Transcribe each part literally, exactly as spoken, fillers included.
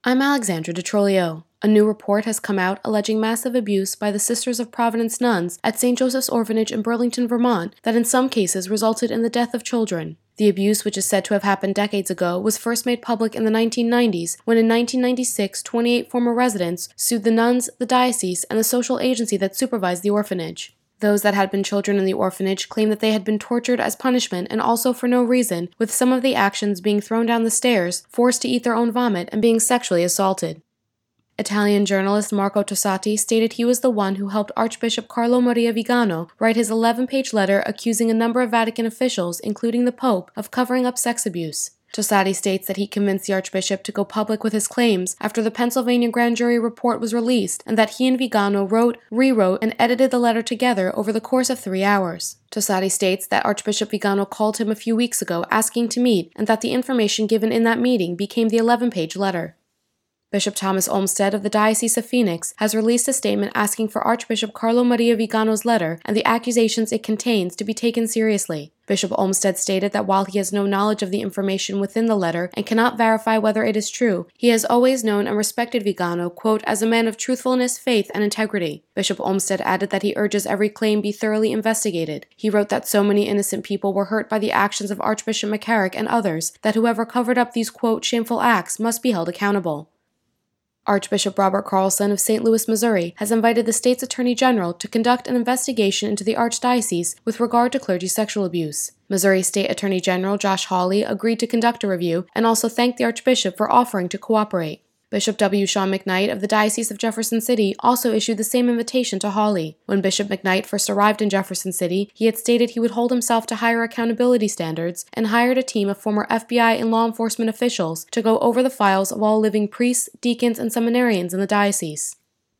I'm Alexandra DiTrolio. A new report has come out alleging massive abuse by the Sisters of Providence nuns at Saint Joseph's Orphanage in Burlington, Vermont, that in some cases resulted in the death of children. The abuse, which is said to have happened decades ago, was first made public in the nineteen nineties, when in nineteen ninety-six, twenty-eight former residents sued the nuns, the diocese, and the social agency that supervised the orphanage. Those that had been children in the orphanage claimed that they had been tortured as punishment and also for no reason, with some of the actions being thrown down the stairs, forced to eat their own vomit, and being sexually assaulted. Italian journalist Marco Tossati stated he was the one who helped Archbishop Carlo Maria Vigano write his eleven-page letter accusing a number of Vatican officials, including the Pope, of covering up sex abuse. Tossati states that he convinced the Archbishop to go public with his claims after the Pennsylvania grand jury report was released, and that he and Vigano wrote, rewrote, and edited the letter together over the course of three hours. Tossati states that Archbishop Vigano called him a few weeks ago asking to meet, and that the information given in that meeting became the eleven-page letter. Bishop Thomas Olmsted of the Diocese of Phoenix has released a statement asking for Archbishop Carlo Maria Vigano's letter and the accusations it contains to be taken seriously. Bishop Olmsted stated that while he has no knowledge of the information within the letter and cannot verify whether it is true, he has always known and respected Vigano, quote, as a man of truthfulness, faith, and integrity. Bishop Olmsted added that he urges every claim be thoroughly investigated. He wrote that so many innocent people were hurt by the actions of Archbishop McCarrick and others that whoever covered up these, quote, shameful acts must be held accountable. Archbishop Robert Carlson of Saint Louis, Missouri, has invited the state's attorney general to conduct an investigation into the archdiocese with regard to clergy sexual abuse. Missouri State Attorney General Josh Hawley agreed to conduct a review and also thanked the archbishop for offering to cooperate. Bishop W. Sean McKnight of the Diocese of Jefferson City also issued the same invitation to Hawley. When Bishop McKnight first arrived in Jefferson City, he had stated he would hold himself to higher accountability standards and hired a team of former F B I and law enforcement officials to go over the files of all living priests, deacons, and seminarians in the diocese.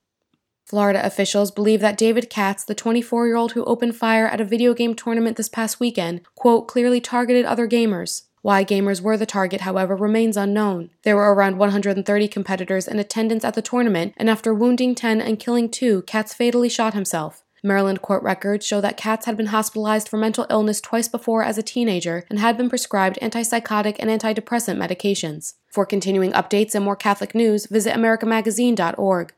Florida officials believe that David Katz, the twenty-four-year-old who opened fire at a video game tournament this past weekend, quote, clearly targeted other gamers. Why gamers were the target, however, remains unknown. There were around one hundred thirty competitors in attendance at the tournament, and after wounding ten and killing two, Katz fatally shot himself. Maryland court records show that Katz had been hospitalized for mental illness twice before as a teenager and had been prescribed antipsychotic and antidepressant medications. For continuing updates and more Catholic news, visit america magazine dot org.